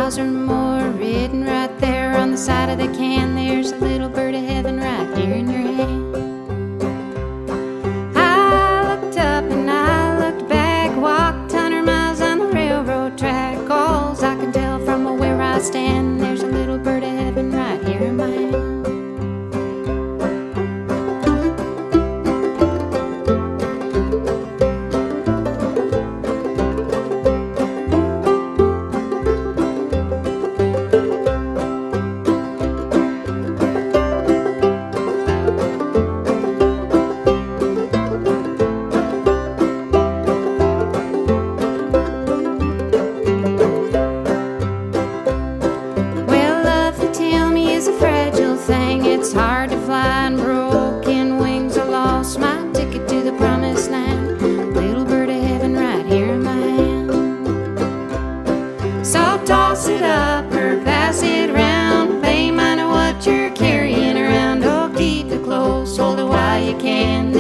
miles or more, written right there on the side of the can. There's a little bird of heaven right here in your hand. I looked up and I looked back, walked 100 miles on the railroad track. Alls I can tell from where I stand, there's a little bird of heaven right here in my hand. It's hard to fly and broken wings. I lost my ticket to the promised land. Little bird of heaven right here in my hand. So toss it up or pass it round. Pay mind what you're carrying around. Oh, keep it close, hold it while you can.